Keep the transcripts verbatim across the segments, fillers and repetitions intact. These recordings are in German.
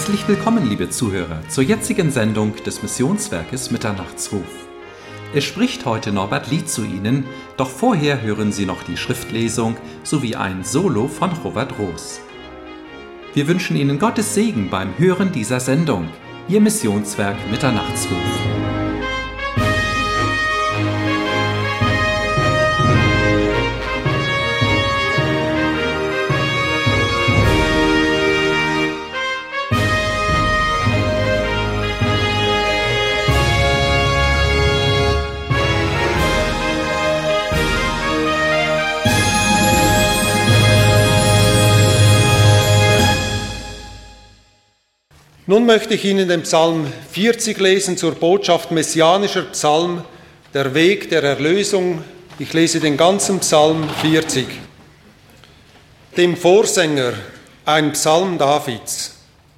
Herzlich willkommen, liebe Zuhörer, zur jetzigen Sendung des Missionswerkes Mitternachtsruf. Es spricht heute Norbert Lied zu Ihnen, doch vorher hören Sie noch die Schriftlesung sowie ein Solo von Robert Roos. Wir wünschen Ihnen Gottes Segen beim Hören dieser Sendung, Ihr Missionswerk Mitternachtsruf. Nun möchte ich Ihnen den Psalm vierzig lesen zur Botschaft messianischer Psalm, der Weg der Erlösung. Ich lese den ganzen Psalm vierzig. Dem Vorsänger, ein Psalm Davids.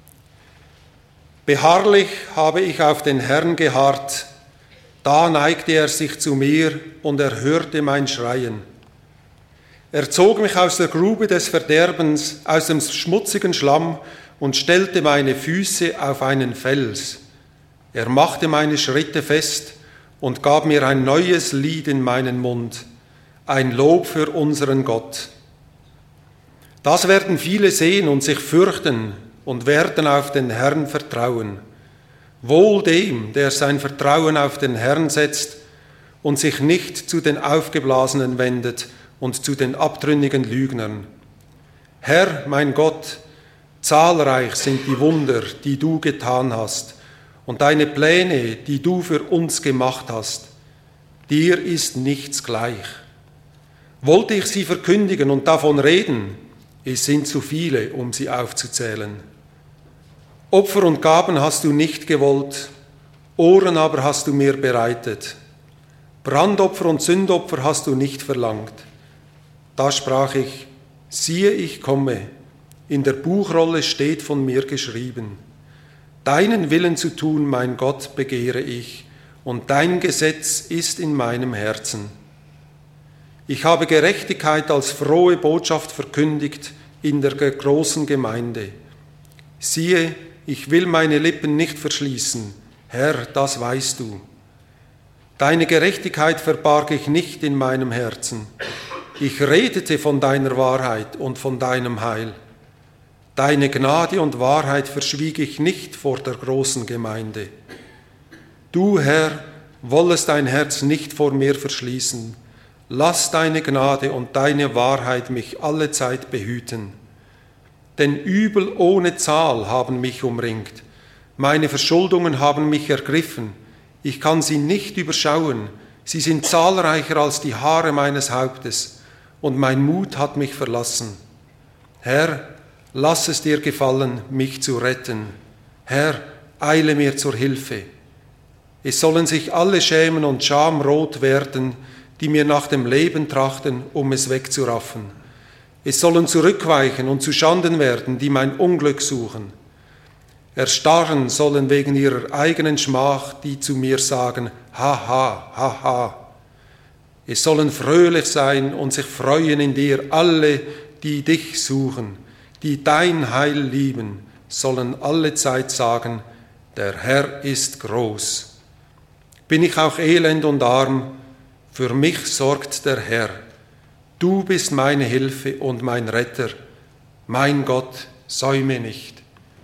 Beharrlich habe ich auf den Herrn geharrt, da neigte er sich zu mir und er hörte mein Schreien. Er zog mich aus der Grube des Verderbens, aus dem schmutzigen Schlamm, und stellte meine Füße auf einen Fels. Er machte meine Schritte fest und gab mir ein neues Lied in meinen Mund, ein Lob für unseren Gott. Das werden viele sehen und sich fürchten und werden auf den Herrn vertrauen. Wohl dem, der sein Vertrauen auf den Herrn setzt und sich nicht zu den Aufgeblasenen wendet und zu den abtrünnigen Lügnern. Herr, mein Gott, zahlreich sind die Wunder, die du getan hast, und deine Pläne, die du für uns gemacht hast. Dir ist nichts gleich. Wollte ich sie verkündigen und davon reden, es sind zu viele, um sie aufzuzählen. Opfer und Gaben hast du nicht gewollt, Ohren aber hast du mir bereitet. Brandopfer und Sündopfer hast du nicht verlangt. Da sprach ich, siehe, ich komme. In der Buchrolle steht von mir geschrieben, deinen Willen zu tun, mein Gott, begehre ich, und dein Gesetz ist in meinem Herzen. Ich habe Gerechtigkeit als frohe Botschaft verkündigt in der großen Gemeinde. Siehe, ich will meine Lippen nicht verschließen, Herr, das weißt du. Deine Gerechtigkeit verbarg ich nicht in meinem Herzen. Ich redete von deiner Wahrheit und von deinem Heil. Deine Gnade und Wahrheit verschwieg ich nicht vor der großen Gemeinde. Du, Herr, wollest dein Herz nicht vor mir verschließen. Lass deine Gnade und deine Wahrheit mich alle Zeit behüten. Denn Übel ohne Zahl haben mich umringt. Meine Verschuldungen haben mich ergriffen. Ich kann sie nicht überschauen. Sie sind zahlreicher als die Haare meines Hauptes. Und mein Mut hat mich verlassen. Herr, lass es dir gefallen, mich zu retten. Herr, eile mir zur Hilfe. Es sollen sich alle schämen und schamrot werden, die mir nach dem Leben trachten, um es wegzuraffen. Es sollen zurückweichen und zu Schanden werden, die mein Unglück suchen. Erstarren sollen wegen ihrer eigenen Schmach, die zu mir sagen, ha, ha, ha, ha. Es sollen fröhlich sein und sich freuen in dir alle, die dich suchen. Die dein Heil lieben, sollen alle Zeit sagen, der Herr ist groß. Bin ich auch elend und arm, für mich sorgt der Herr. Du bist meine Hilfe und mein Retter. Mein Gott, säume nicht.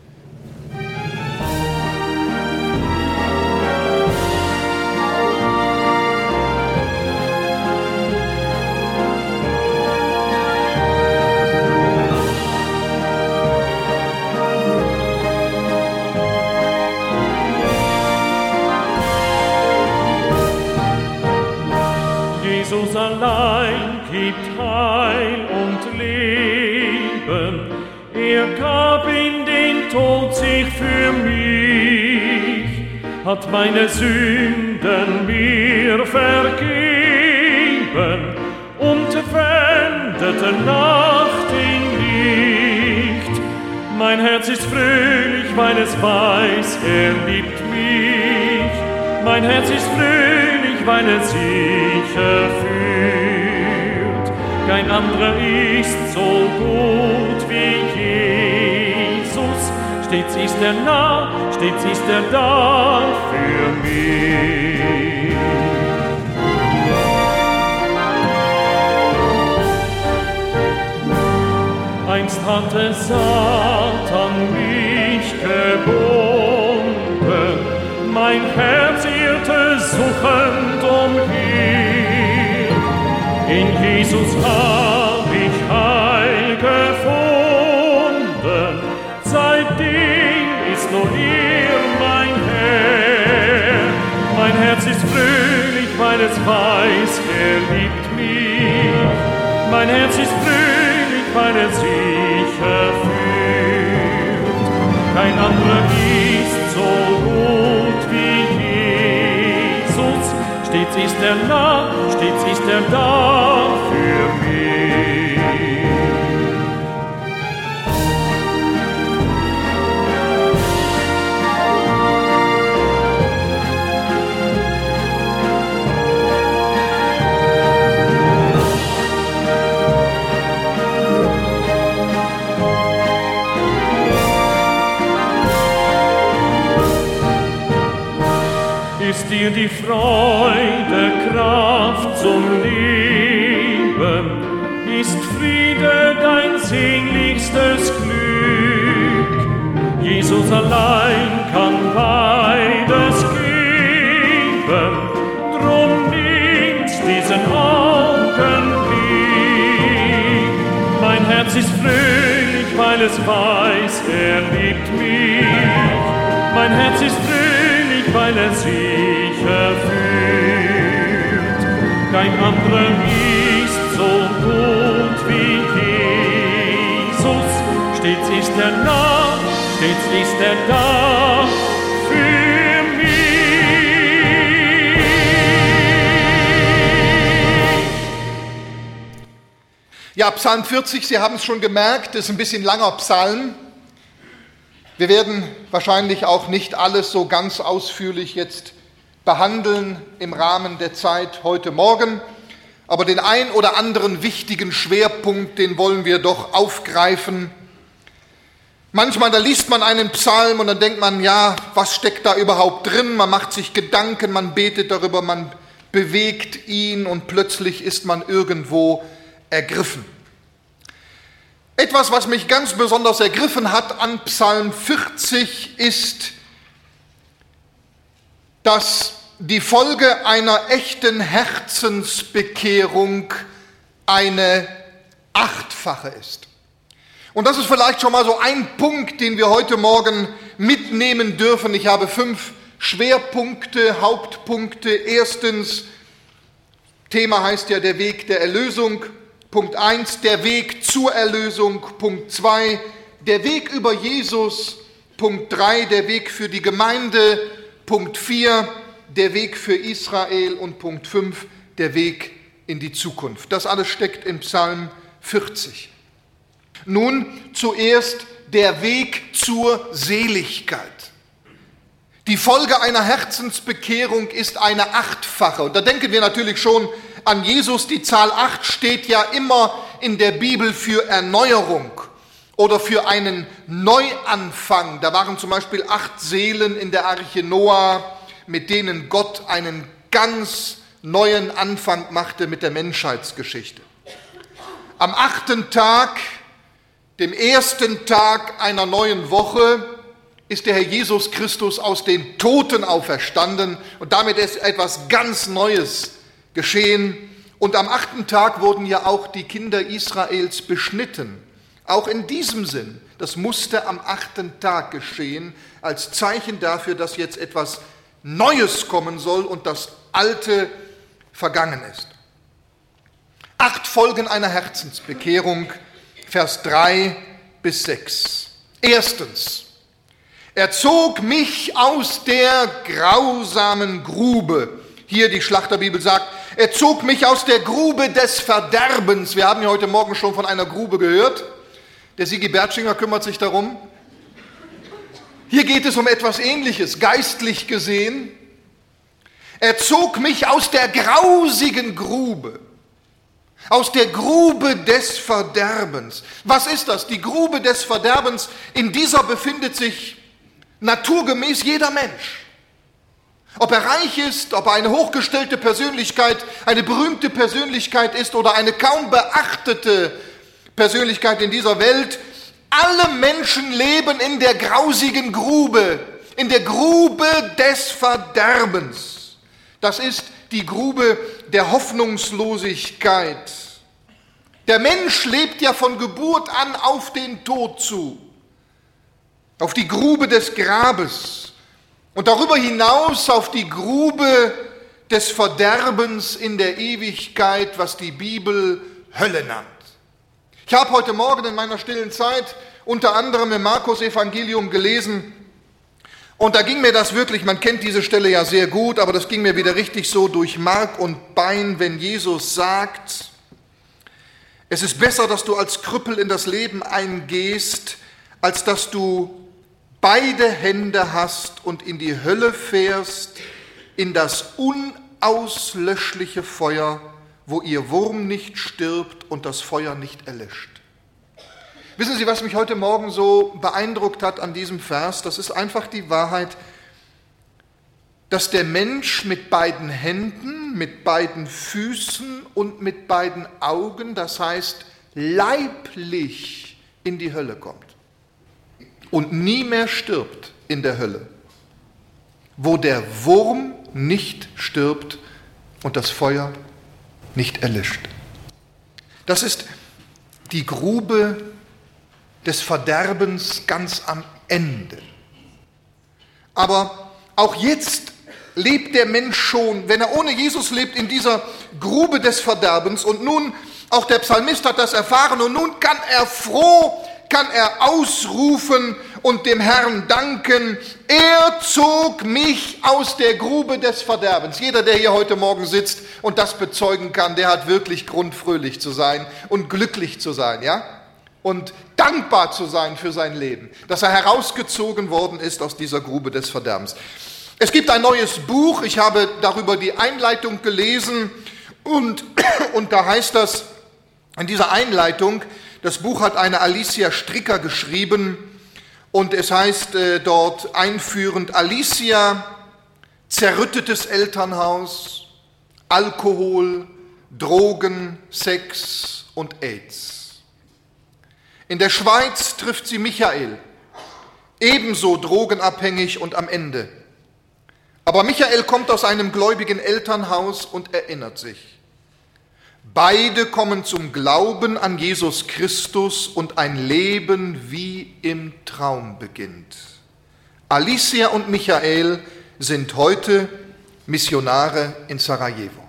Jesus allein gibt Heil und Leben. Er gab in den Tod sich für mich, hat meine Sünden mir vergeben und wendete Nacht in Licht. Mein Herz ist fröhlich, weil es weiß, er liebt mich. Mein Herz ist fröhlich, weil er sicher führt. Kein anderer ist so gut wie Jesus, stets ist er nah, stets ist er da für mich. Einst hatte Satan mich gebunden, mein Herz irrte suchend umhin. In Jesus hab ich Heil gefunden, seitdem ist nur er mein Herr. Mein Herz ist fröhlich, weil es weiß, er liebt mich. Mein Herz ist fröhlich, weil er sicher führt. Kein anderer ist so gut wie Jesus. Stets ist er nah, stets ist er da für mich. Ist dir die Freude, Kraft zum Leben, ist Friede dein sehnlichstes Glück. Jesus allein kann beides geben, drum nimm's diesen Augenblick. Mein Herz ist fröhlich, weil es weiß, er liebt mich. Mein Herz ist fröhlich, weil er sicher führt. Kein anderer ist so gut wie Jesus. Stets ist er nah, stets ist er da für mich. Ja, Psalm vierzig, Sie haben es schon gemerkt, ist ein bisschen langer Psalm. Wir werden wahrscheinlich auch nicht alles so ganz ausführlich jetzt behandeln im Rahmen der Zeit heute Morgen, aber den ein oder anderen wichtigen Schwerpunkt, den wollen wir doch aufgreifen. Manchmal, da liest man einen Psalm und dann denkt man, ja, was steckt da überhaupt drin? Man macht sich Gedanken, man betet darüber, man bewegt ihn und plötzlich ist man irgendwo ergriffen. Etwas, was mich ganz besonders ergriffen hat an Psalm vierzig, ist, dass die Folge einer echten Herzensbekehrung eine achtfache ist. Und das ist vielleicht schon mal so ein Punkt, den wir heute Morgen mitnehmen dürfen. Ich habe fünf Schwerpunkte, Hauptpunkte. Erstens, Thema heißt ja der Weg der Erlösung. Punkt eins, der Weg zur Erlösung. Punkt zwei, der Weg über Jesus. Punkt drei, der Weg für die Gemeinde. Punkt vier, der Weg für Israel. Und Punkt fünf, der Weg in die Zukunft. Das alles steckt in Psalm vierzig. Nun zuerst der Weg zur Seligkeit. Die Folge einer Herzensbekehrung ist eine achtfache. Und da denken wir natürlich schon an Jesus. Die Zahl acht steht ja immer in der Bibel für Erneuerung oder für einen Neuanfang. Da waren zum Beispiel acht Seelen in der Arche Noah, mit denen Gott einen ganz neuen Anfang machte mit der Menschheitsgeschichte. Am achten Tag, dem ersten Tag einer neuen Woche, ist der Herr Jesus Christus aus den Toten auferstanden und damit ist etwas ganz Neues geschehen. Und am achten Tag wurden ja auch die Kinder Israels beschnitten. Auch in diesem Sinn, das musste am achten Tag geschehen, als Zeichen dafür, dass jetzt etwas Neues kommen soll und das Alte vergangen ist. Acht Folgen einer Herzensbekehrung, Vers drei bis sechs. Erstens, er zog mich aus der grausamen Grube. Hier die Schlachterbibel sagt, er zog mich aus der Grube des Verderbens. Wir haben ja heute Morgen schon von einer Grube gehört. Der Sigi Bertschinger kümmert sich darum. Hier geht es um etwas Ähnliches, geistlich gesehen. Er zog mich aus der grausigen Grube. Aus der Grube des Verderbens. Was ist das? Die Grube des Verderbens, in dieser befindet sich naturgemäß jeder Mensch. Ob er reich ist, ob er eine hochgestellte Persönlichkeit, eine berühmte Persönlichkeit ist oder eine kaum beachtete Persönlichkeit in dieser Welt, alle Menschen leben in der grausigen Grube, in der Grube des Verderbens. Das ist die Grube der Hoffnungslosigkeit. Der Mensch lebt ja von Geburt an auf den Tod zu, auf die Grube des Grabes und darüber hinaus auf die Grube des Verderbens in der Ewigkeit, was die Bibel Hölle nennt. Ich habe heute Morgen in meiner stillen Zeit unter anderem im Markus-Evangelium gelesen und da ging mir das wirklich, man kennt diese Stelle ja sehr gut, aber das ging mir wieder richtig so durch Mark und Bein, wenn Jesus sagt, es ist besser, dass du als Krüppel in das Leben eingehst, als dass du beide Hände hast und in die Hölle fährst, in das unauslöschliche Feuer, wo ihr Wurm nicht stirbt und das Feuer nicht erlischt. Wissen Sie, was mich heute Morgen so beeindruckt hat an diesem Vers? Das ist einfach die Wahrheit, dass der Mensch mit beiden Händen, mit beiden Füßen und mit beiden Augen, das heißt leiblich, in die Hölle kommt und nie mehr stirbt in der Hölle, wo der Wurm nicht stirbt und das Feuer nicht erlischt. Das ist die Grube des Verderbens ganz am Ende. Aber auch jetzt lebt der Mensch schon, wenn er ohne Jesus lebt, in dieser Grube des Verderbens. Und nun, auch der Psalmist hat das erfahren, und nun kann er froh, kann er ausrufen und dem Herrn danken. Er zog mich aus der Grube des Verderbens. Jeder, der hier heute Morgen sitzt und das bezeugen kann, der hat wirklich Grund, fröhlich zu sein und glücklich zu sein, ja? Und dankbar zu sein für sein Leben, dass er herausgezogen worden ist aus dieser Grube des Verderbens. Es gibt ein neues Buch, ich habe darüber die Einleitung gelesen und, und da heißt das in dieser Einleitung, das Buch hat eine Alicia Stricker geschrieben und es heißt äh, dort einführend Alicia, zerrüttetes Elternhaus, Alkohol, Drogen, Sex und AIDS. In der Schweiz trifft sie Michael, ebenso drogenabhängig und am Ende. Aber Michael kommt aus einem gläubigen Elternhaus und erinnert sich. Beide kommen zum Glauben an Jesus Christus und ein Leben wie im Traum beginnt. Alicia und Michael sind heute Missionare in Sarajevo.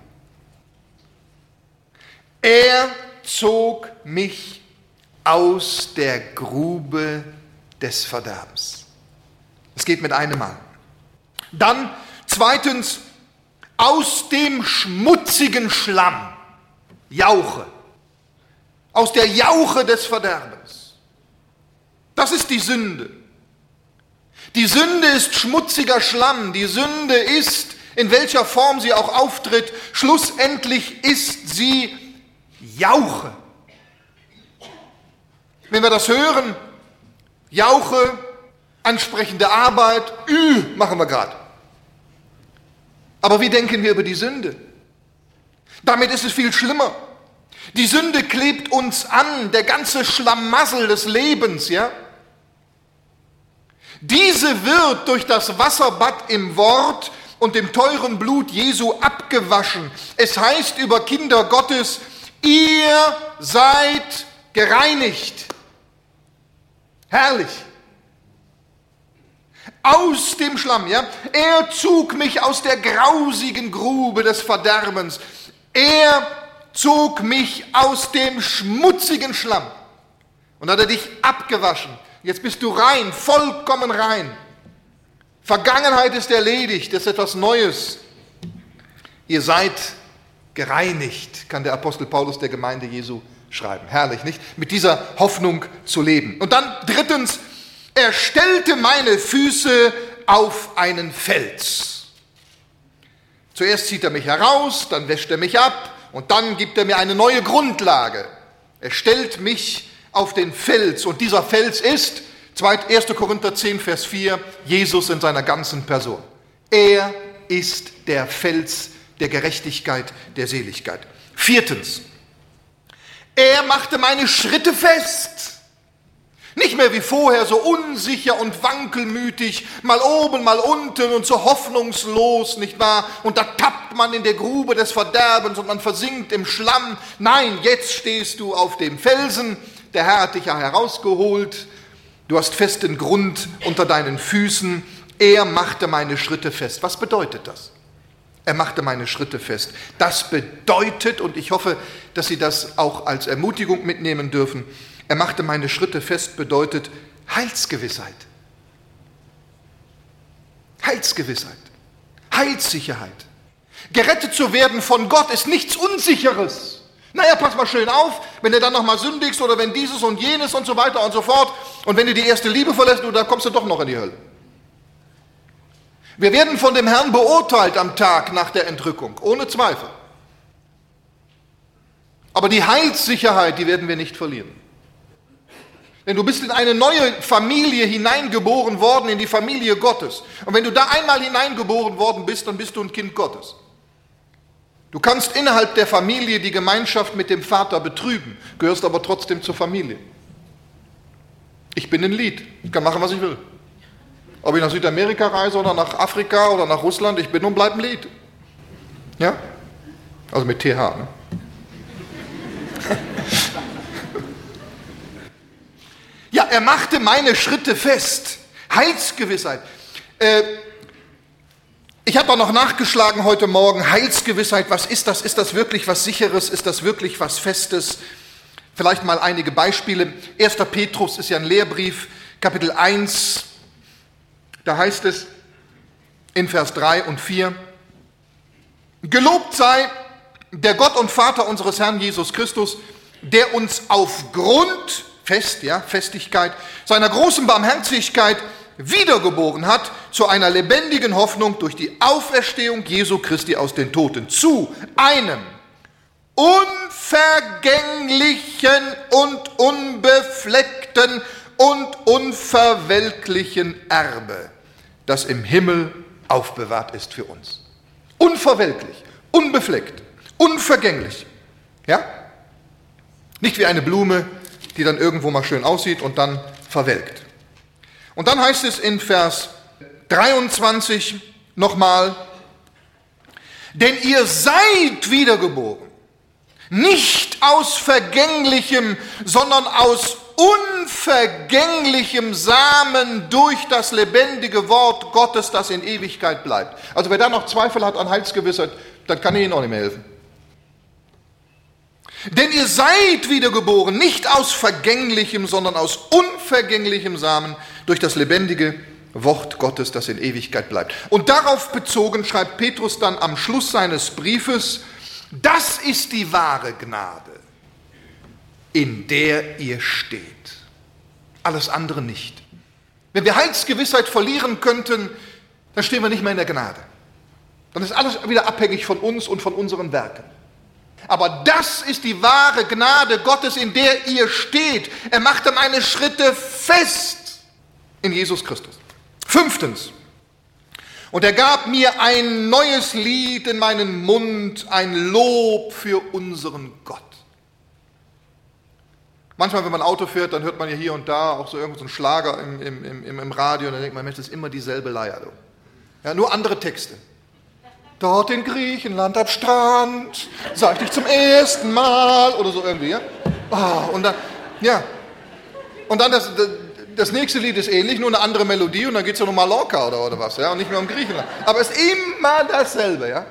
Er zog mich aus der Grube des Verderbens. Es geht mit einem Mal. Dann zweitens, aus dem schmutzigen Schlamm, Jauche, aus der Jauche des Verderbens. Das ist die Sünde. Die Sünde ist schmutziger Schlamm. Die Sünde ist, in welcher Form sie auch auftritt, schlussendlich ist sie Jauche. Wenn wir das hören, Jauche, ansprechende Arbeit, Ü, machen wir gerade. Aber wie denken wir über die Sünde? Damit ist es viel schlimmer. Die Sünde klebt uns an, der ganze Schlamassel des Lebens, ja? Diese wird durch das Wasserbad im Wort und dem teuren Blut Jesu abgewaschen. Es heißt über Kinder Gottes, ihr seid gereinigt. Herrlich. Aus dem Schlamm, ja. Er zog mich aus der grausigen Grube des Verderbens. Er zog mich aus dem schmutzigen Schlamm. Und hat er dich abgewaschen. Jetzt bist du rein, vollkommen rein. Vergangenheit ist erledigt, das ist etwas Neues. Ihr seid gereinigt, kann der Apostel Paulus der Gemeinde Jesu schreiben. Herrlich, nicht? Mit dieser Hoffnung zu leben. Und dann drittens, er stellte meine Füße auf einen Fels. Zuerst zieht er mich heraus, dann wäscht er mich ab Und dann gibt er mir eine neue Grundlage. Er stellt mich auf den Fels. Und dieser Fels ist, erster Korinther zehn, Vers vier, Jesus in seiner ganzen Person. Er ist der Fels der Gerechtigkeit, der Seligkeit. Viertens, er machte meine Schritte fest. Nicht mehr wie vorher so unsicher und wankelmütig, mal oben, mal unten und so hoffnungslos, nicht wahr? Und da tappt man in der Grube des Verderbens und man versinkt im Schlamm. Nein, jetzt stehst du auf dem Felsen. Der Herr hat dich ja herausgeholt. Du hast festen Grund unter deinen Füßen. Er machte meine Schritte fest. Was bedeutet das? Er machte meine Schritte fest. Das bedeutet, und ich hoffe, dass Sie das auch als Ermutigung mitnehmen dürfen, er machte meine Schritte fest, bedeutet Heilsgewissheit. Heilsgewissheit. Heilssicherheit. Gerettet zu werden von Gott ist nichts Unsicheres. Naja, pass mal schön auf, wenn du dann nochmal sündigst oder wenn dieses und jenes und so weiter und so fort und wenn du die erste Liebe verlässt, dann kommst du doch noch in die Hölle. Wir werden von dem Herrn beurteilt am Tag nach der Entrückung, ohne Zweifel. Aber die Heilssicherheit, die werden wir nicht verlieren. Denn du bist in eine neue Familie hineingeboren worden, in die Familie Gottes. Und wenn du da einmal hineingeboren worden bist, dann bist du ein Kind Gottes. Du kannst innerhalb der Familie die Gemeinschaft mit dem Vater betrüben, gehörst aber trotzdem zur Familie. Ich bin ein Lied, ich kann machen, was ich will. Ob ich nach Südamerika reise oder nach Afrika oder nach Russland, ich bin und bleib ein Lied. Ja? Also mit T H, ne? Ja, er machte meine Schritte fest. Heilsgewissheit. Äh, ich habe auch noch nachgeschlagen heute Morgen. Heilsgewissheit, was ist das? Ist das wirklich was Sicheres? Ist das wirklich was Festes? Vielleicht mal einige Beispiele. erster Petrus ist ja ein Lehrbrief, Kapitel eins. Da heißt es in Vers drei und vier, gelobt sei der Gott und Vater unseres Herrn Jesus Christus, der uns aufgrund, fest, ja, Festigkeit, seiner großen Barmherzigkeit wiedergeboren hat zu einer lebendigen Hoffnung durch die Auferstehung Jesu Christi aus den Toten, zu einem unvergänglichen und unbefleckten und unverwelklichen Erbe, das im Himmel aufbewahrt ist für uns. Unverwelklich, unbefleckt, unvergänglich. Ja? Nicht wie eine Blume, die dann irgendwo mal schön aussieht und dann verwelkt. Und dann heißt es in Vers dreiundzwanzig nochmal, denn ihr seid wiedergeboren, nicht aus vergänglichem, sondern aus unvergänglichem Samen durch das lebendige Wort Gottes, das in Ewigkeit bleibt. Also wer da noch Zweifel hat an Heilsgewissheit, dann kann ich Ihnen auch nicht mehr helfen. Denn ihr seid wiedergeboren, nicht aus vergänglichem, sondern aus unvergänglichem Samen durch das lebendige Wort Gottes, das in Ewigkeit bleibt. Und darauf bezogen schreibt Petrus dann am Schluss seines Briefes, das ist die wahre Gnade, in der ihr steht. Alles andere nicht. Wenn wir Heilsgewissheit verlieren könnten, dann stehen wir nicht mehr in der Gnade. Dann ist alles wieder abhängig von uns und von unseren Werken. Aber das ist die wahre Gnade Gottes, in der ihr steht. Er machte meine Schritte fest in Jesus Christus. Fünftens. Und er gab mir ein neues Lied in meinen Mund, ein Lob für unseren Gott. Manchmal, wenn man Auto fährt, dann hört man ja hier und da auch so irgendeinen so Schlager im, im, im, im Radio und dann denkt man, Mensch, das ist immer dieselbe Leier. Ja, nur andere Texte. Dort in Griechenland am Strand, sag ich dich zum ersten Mal oder so irgendwie. Ja? Oh, und dann, ja. Und dann das, das, das nächste Lied ist ähnlich, nur eine andere Melodie und dann geht es ja um Mallorca oder, oder was, ja, und nicht mehr um Griechenland. Aber es ist immer dasselbe, ja.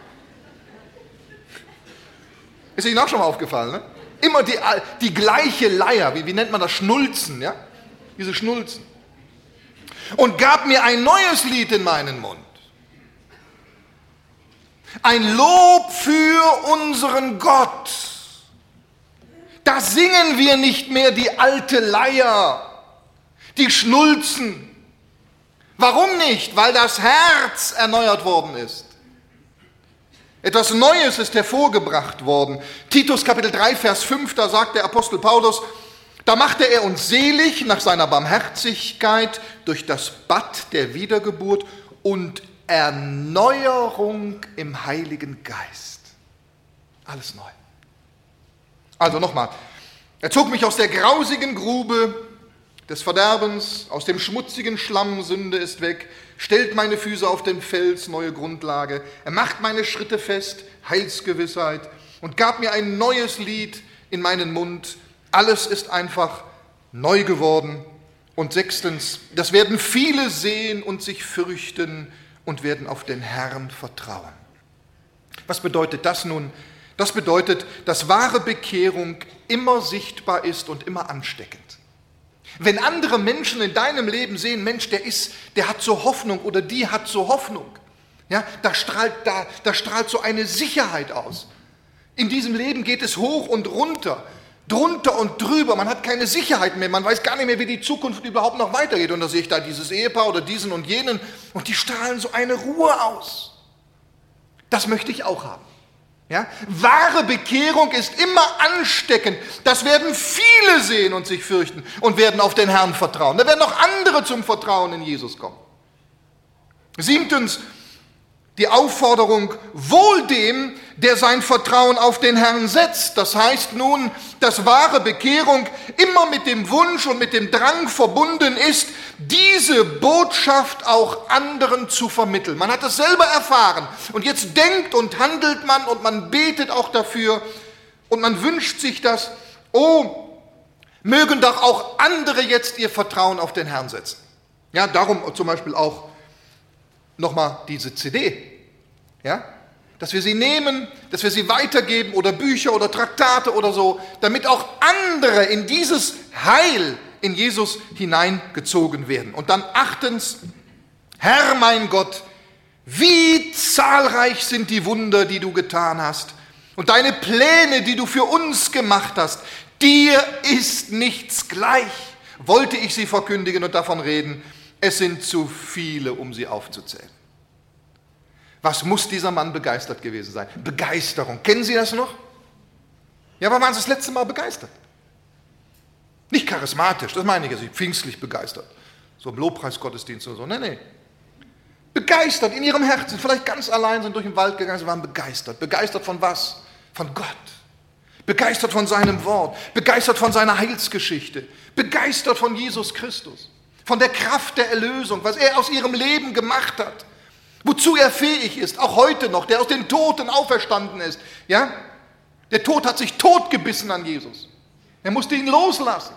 Ist Ihnen auch schon mal aufgefallen, ne? Immer die, die gleiche Leier, wie, wie nennt man das, Schnulzen, ja? Diese Schnulzen. Und gab mir ein neues Lied in meinen Mund. Ein Lob für unseren Gott. Da singen wir nicht mehr die alte Leier, die Schnulzen. Warum nicht? Weil das Herz erneuert worden ist. Etwas Neues ist hervorgebracht worden. Titus Kapitel drei, Vers fünf, da sagt der Apostel Paulus, da machte er uns selig nach seiner Barmherzigkeit durch das Bad der Wiedergeburt und Erneuerung im Heiligen Geist. Alles neu. Also nochmal, er zog mich aus der grausigen Grube des Verderbens, aus dem schmutzigen Schlamm, Sünde ist weg, stellt meine Füße auf den Fels, neue Grundlage, er macht meine Schritte fest, Heilsgewissheit und gab mir ein neues Lied in meinen Mund. Alles ist einfach neu geworden. Und sechstens, das werden viele sehen und sich fürchten und werden auf den Herrn vertrauen. Was bedeutet das nun? Das bedeutet, dass wahre Bekehrung immer sichtbar ist und immer ansteckend. Wenn andere Menschen in deinem Leben sehen, Mensch, der ist, der hat so Hoffnung oder die hat so Hoffnung, ja, da strahlt, da, da strahlt so eine Sicherheit aus. In diesem Leben geht es hoch und runter, drunter und drüber, man hat keine Sicherheit mehr, man weiß gar nicht mehr, wie die Zukunft überhaupt noch weitergeht. Und da sehe ich da dieses Ehepaar oder diesen und jenen und die strahlen so eine Ruhe aus. Das möchte ich auch haben. Ja? Wahre Bekehrung ist immer ansteckend. Das werden viele sehen und sich fürchten und werden auf den Herrn vertrauen. Da werden auch andere zum Vertrauen in Jesus kommen. Siebtens, die Aufforderung, wohl dem, der sein Vertrauen auf den Herrn setzt. Das heißt nun, dass wahre Bekehrung immer mit dem Wunsch und mit dem Drang verbunden ist, diese Botschaft auch anderen zu vermitteln. Man hat es selber erfahren und jetzt denkt und handelt man und man betet auch dafür und man wünscht sich das, oh, mögen doch auch andere jetzt ihr Vertrauen auf den Herrn setzen. Ja, darum zum Beispiel auch nochmal diese C D, ja, dass wir sie nehmen, dass wir sie weitergeben oder Bücher oder Traktate oder so, damit auch andere in dieses Heil in Jesus hineingezogen werden. Und dann achtens, Herr mein Gott, wie zahlreich sind die Wunder, die du getan hast und deine Pläne, die du für uns gemacht hast. Dir ist nichts gleich. Wollte ich sie verkündigen und davon reden, es sind zu viele, um sie aufzuzählen. Was muss dieser Mann begeistert gewesen sein? Begeisterung. Kennen Sie das noch? Ja, wann waren Sie das letzte Mal begeistert? Nicht charismatisch, das meine ich jetzt nicht, pfingstlich begeistert. So im Lobpreisgottesdienst oder so. Nein, nein. Begeistert in ihrem Herzen, vielleicht ganz allein sind durch den Wald gegangen, sie waren begeistert. Begeistert von was? Von Gott. Begeistert von seinem Wort. Begeistert von seiner Heilsgeschichte. Begeistert von Jesus Christus. Von der Kraft der Erlösung, was er aus ihrem Leben gemacht hat, wozu er fähig ist, auch heute noch, der aus den Toten auferstanden ist. Ja? Der Tod hat sich totgebissen an Jesus. Er musste ihn loslassen.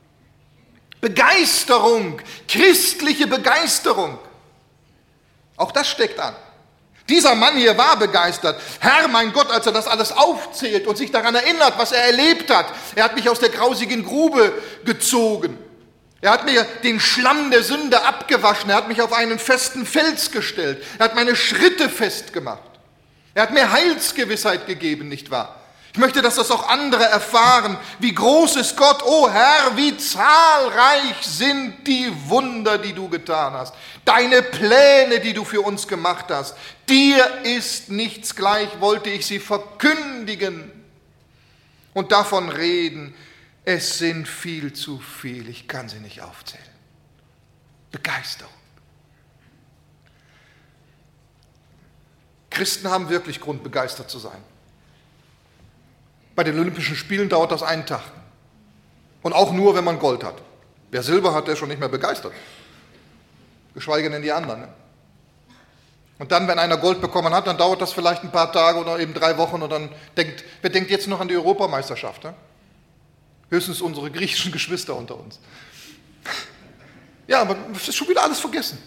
Begeisterung, christliche Begeisterung, auch das steckt an. Dieser Mann hier war begeistert. Herr, mein Gott, als er das alles aufzählt und sich daran erinnert, was er erlebt hat. Er hat mich aus der grausigen Grube gezogen. Er hat mir den Schlamm der Sünde abgewaschen. Er hat mich auf einen festen Fels gestellt. Er hat meine Schritte festgemacht. Er hat mir Heilsgewissheit gegeben, nicht wahr? Ich möchte, dass das auch andere erfahren. Wie groß ist Gott, oh Herr, wie zahlreich sind die Wunder, die du getan hast. Deine Pläne, die du für uns gemacht hast. Dir ist nichts gleich, wollte ich sie verkündigen und davon reden. Es sind viel zu viel, ich kann sie nicht aufzählen. Begeisterung. Christen haben wirklich Grund, begeistert zu sein. Bei den Olympischen Spielen dauert das einen Tag. Und auch nur, wenn man Gold hat. Wer Silber hat, der ist schon nicht mehr begeistert. Geschweige denn die anderen. Ne? Und dann, wenn einer Gold bekommen hat, dann dauert das vielleicht ein paar Tage oder eben drei Wochen und dann denkt, wer denkt jetzt noch an die Europameisterschaft? Ne? Höchstens unsere griechischen Geschwister unter uns. Ja, aber es ist schon wieder alles vergessen.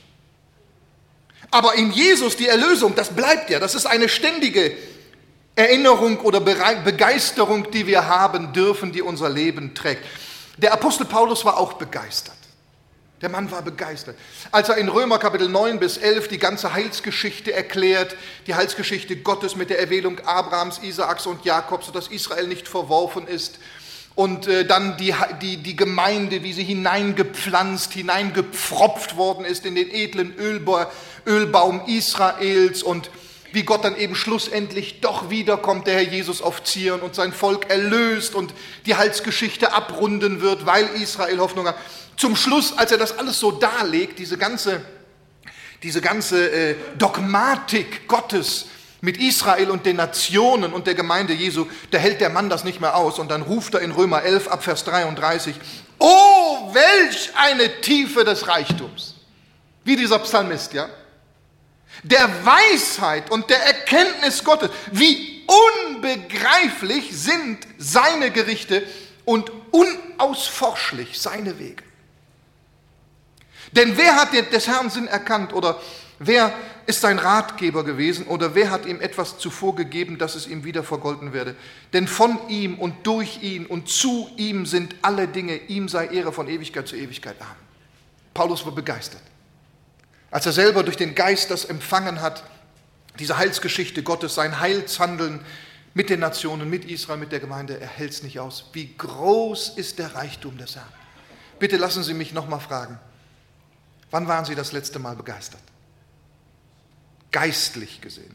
Aber in Jesus die Erlösung, das bleibt ja, das ist eine ständige Erinnerung oder Begeisterung, die wir haben dürfen, die unser Leben trägt. Der Apostel Paulus war auch begeistert. Der Mann war begeistert. Als er in Römer Kapitel neun bis elf die ganze Heilsgeschichte erklärt, die Heilsgeschichte Gottes mit der Erwählung Abrahams, Isaaks und Jakobs, sodass Israel nicht verworfen ist, und äh, dann die, die, die Gemeinde, wie sie hineingepflanzt, hineingepfropft worden ist in den edlen Ölba, Ölbaum Israels und wie Gott dann eben schlussendlich doch wiederkommt, der Herr Jesus auf Zion und sein Volk erlöst und die Heilsgeschichte abrunden wird, weil Israel Hoffnung hat. Zum Schluss, als er das alles so darlegt, diese ganze, diese ganze äh, Dogmatik Gottes mit Israel und den Nationen und der Gemeinde Jesu, da hält der Mann das nicht mehr aus und dann ruft er in Römer elf ab Vers dreiunddreißig, oh, welch eine Tiefe des Reichtums, wie dieser Psalmist, ja, der Weisheit und der Erkenntnis Gottes, wie unbegreiflich sind seine Gerichte und unausforschlich seine Wege. Denn wer hat des Herrn Sinn erkannt oder wer ist sein Ratgeber gewesen oder wer hat ihm etwas zuvor gegeben, dass es ihm wieder vergolten werde? Denn von ihm und durch ihn und zu ihm sind alle Dinge, ihm sei Ehre von Ewigkeit zu Ewigkeit. Amen. Paulus war begeistert, als er selber durch den Geist das empfangen hat, diese Heilsgeschichte Gottes, sein Heilshandeln mit den Nationen, mit Israel, mit der Gemeinde, er hält es nicht aus. Wie groß ist der Reichtum des Herrn? Bitte lassen Sie mich nochmal fragen, wann waren Sie das letzte Mal begeistert? Geistlich gesehen.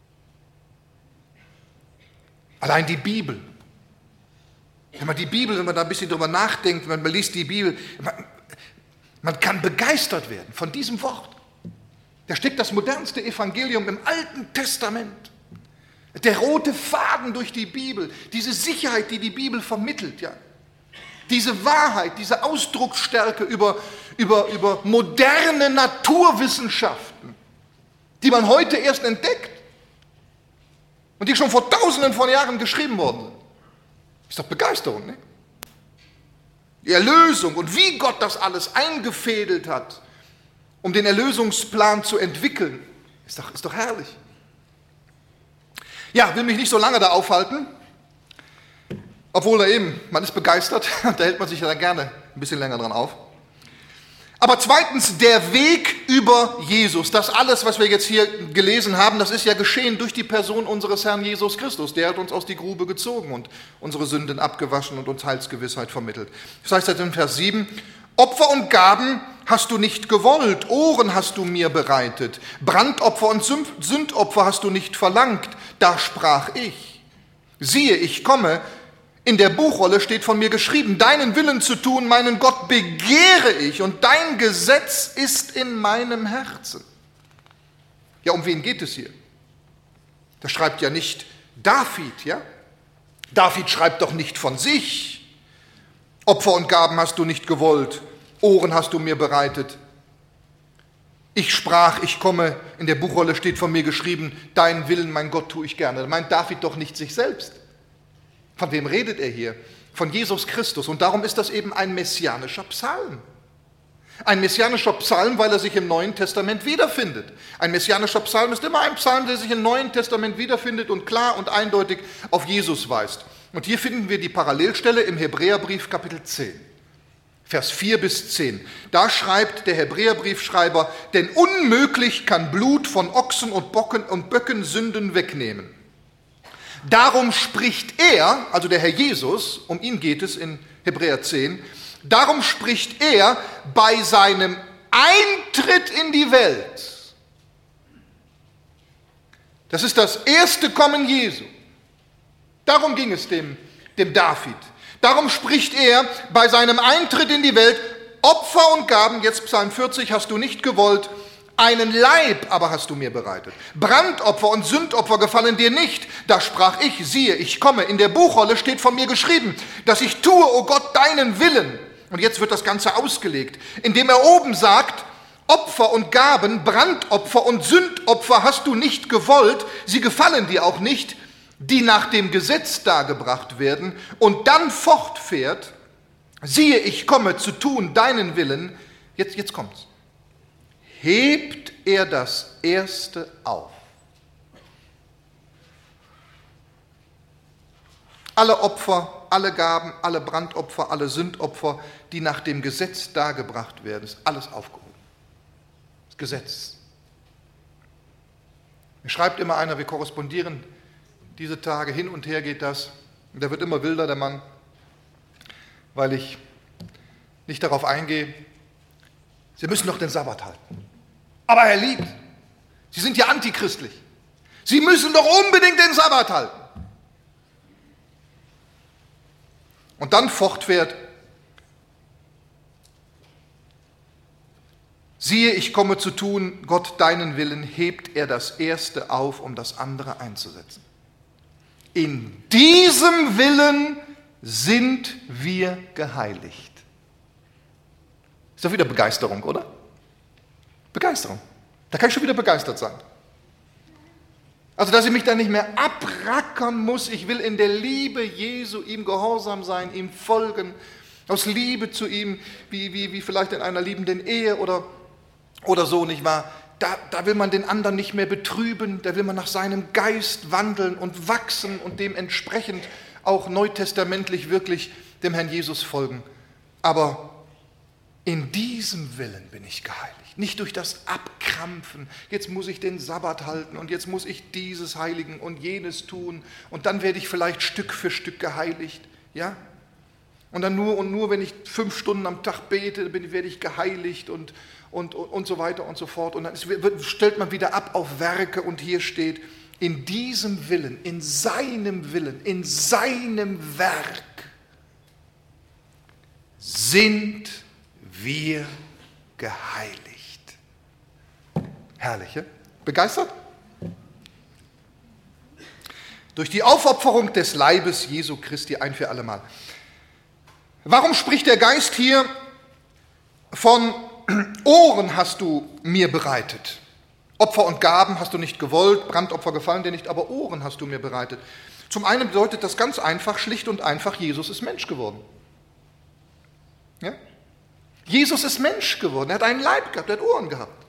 Allein die Bibel. Wenn man die Bibel, wenn man da ein bisschen drüber nachdenkt, wenn man liest die Bibel, man, man kann begeistert werden von diesem Wort. Da steckt das modernste Evangelium im Alten Testament. Der rote Faden durch die Bibel, diese Sicherheit, die die Bibel vermittelt, ja. Diese Wahrheit, diese Ausdrucksstärke über, über, über moderne Naturwissenschaften, die man heute erst entdeckt und die schon vor Tausenden von Jahren geschrieben worden sind. Ist doch Begeisterung, ne? Die Erlösung und wie Gott das alles eingefädelt hat, um den Erlösungsplan zu entwickeln, ist doch, ist doch herrlich. Ja, will mich nicht so lange da aufhalten, obwohl da eben, man ist begeistert, da hält man sich ja dann gerne ein bisschen länger dran auf. Aber zweitens, der Weg über Jesus. Das alles, was wir jetzt hier gelesen haben, das ist ja geschehen durch die Person unseres Herrn Jesus Christus. Der hat uns aus die Grube gezogen und unsere Sünden abgewaschen und uns Heilsgewissheit vermittelt. Das heißt jetzt in Vers sieben, Opfer und Gaben hast du nicht gewollt, Ohren hast du mir bereitet, Brandopfer und Sündopfer hast du nicht verlangt. Da sprach ich, siehe, ich komme. In der Buchrolle steht von mir geschrieben, deinen Willen zu tun, meinen Gott begehre ich und dein Gesetz ist in meinem Herzen. Ja, um wen geht es hier? Da schreibt ja nicht David, ja? David schreibt doch nicht von sich. Opfer und Gaben hast du nicht gewollt, Ohren hast du mir bereitet. Ich sprach, ich komme, in der Buchrolle steht von mir geschrieben, deinen Willen, mein Gott, tue ich gerne. Da meint David doch nicht sich selbst. Von wem redet er hier? Von Jesus Christus. Und darum ist das eben ein messianischer Psalm. Ein messianischer Psalm, weil er sich im Neuen Testament wiederfindet. Ein messianischer Psalm ist immer ein Psalm, der sich im Neuen Testament wiederfindet und klar und eindeutig auf Jesus weist. Und hier finden wir die Parallelstelle im Hebräerbrief Kapitel zehn, Vers vier bis zehn. Da schreibt der Hebräerbriefschreiber, denn unmöglich kann Blut von Ochsen und Bocken und Böcken Sünden wegnehmen. Darum spricht er, also der Herr Jesus, um ihn geht es in Hebräer zehn, darum spricht er bei seinem Eintritt in die Welt. Das ist das erste Kommen Jesu. Darum ging es dem, dem David. Darum spricht er bei seinem Eintritt in die Welt, Opfer und Gaben, jetzt Psalm vierzig, hast du nicht gewollt, einen Leib aber hast du mir bereitet. Brandopfer und Sündopfer gefallen dir nicht. Da sprach ich, siehe, ich komme. In der Buchrolle steht von mir geschrieben, dass ich tue, o oh Gott, deinen Willen. Und jetzt wird das Ganze ausgelegt, indem er oben sagt, Opfer und Gaben, Brandopfer und Sündopfer hast du nicht gewollt, sie gefallen dir auch nicht, die nach dem Gesetz dargebracht werden. Und dann fortfährt, siehe, ich komme zu tun deinen Willen. Jetzt, jetzt kommt's. Hebt er das Erste auf. Alle Opfer, alle Gaben, alle Brandopfer, alle Sündopfer, die nach dem Gesetz dargebracht werden, ist alles aufgehoben. Das Gesetz. Mir schreibt immer einer, wir korrespondieren diese Tage, hin und her geht das. Und der wird immer wilder, der Mann, weil ich nicht darauf eingehe. Sie müssen doch den Sabbat halten. Aber Herr Lieb, Sie sind ja antichristlich. Sie müssen doch unbedingt den Sabbat halten. Und dann fortfährt, siehe, ich komme zu tun, Gott deinen Willen, hebt er das Erste auf, um das andere einzusetzen. In diesem Willen sind wir geheiligt. Ist doch wieder Begeisterung, oder? Begeisterung. Da kann ich schon wieder begeistert sein. Also, dass ich mich da nicht mehr abrackern muss. Ich will in der Liebe Jesu ihm gehorsam sein, ihm folgen, aus Liebe zu ihm, wie, wie, wie vielleicht in einer liebenden Ehe oder, oder so, nicht wahr? Da, da will man den anderen nicht mehr betrüben, da will man nach seinem Geist wandeln und wachsen und dementsprechend auch neutestamentlich wirklich dem Herrn Jesus folgen. Aber in diesem Willen bin ich geheiligt. Nicht durch das Abkrampfen, jetzt muss ich den Sabbat halten und jetzt muss ich dieses heiligen und jenes tun und dann werde ich vielleicht Stück für Stück geheiligt, ja? Und dann nur und nur, wenn ich fünf Stunden am Tag bete, bin, werde ich geheiligt und, und, und, und so weiter und so fort. Und dann ist, stellt man wieder ab auf Werke und hier steht, in diesem Willen, in seinem Willen, in seinem Werk sind wir geheiligt. Herrliche. Begeistert? Durch die Aufopferung des Leibes Jesu Christi ein für allemal. Warum spricht der Geist hier von Ohren hast du mir bereitet? Opfer und Gaben hast du nicht gewollt, Brandopfer gefallen dir nicht, aber Ohren hast du mir bereitet. Zum einen bedeutet das ganz einfach, schlicht und einfach, Jesus ist Mensch geworden. Ja? Jesus ist Mensch geworden, er hat einen Leib gehabt, er hat Ohren gehabt.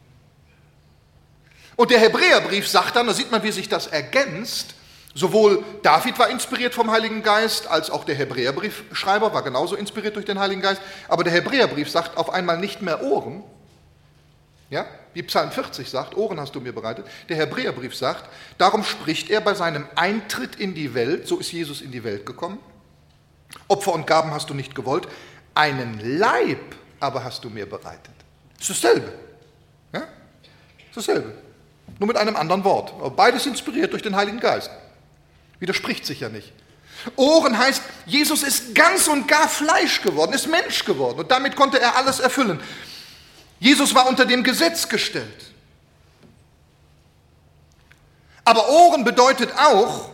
Und der Hebräerbrief sagt dann, da sieht man, wie sich das ergänzt, sowohl David war inspiriert vom Heiligen Geist, als auch der Hebräerbriefschreiber war genauso inspiriert durch den Heiligen Geist, aber der Hebräerbrief sagt auf einmal nicht mehr Ohren, ja, wie Psalm vierzig sagt, Ohren hast du mir bereitet, der Hebräerbrief sagt, darum spricht er bei seinem Eintritt in die Welt, so ist Jesus in die Welt gekommen, Opfer und Gaben hast du nicht gewollt, einen Leib aber hast du mir bereitet. Das ist dasselbe. Ja? Das ist dasselbe. Nur mit einem anderen Wort. Aber beides inspiriert durch den Heiligen Geist. Widerspricht sich ja nicht. Ohren heißt, Jesus ist ganz und gar Fleisch geworden, ist Mensch geworden. Und damit konnte er alles erfüllen. Jesus war unter dem Gesetz gestellt. Aber Ohren bedeutet auch,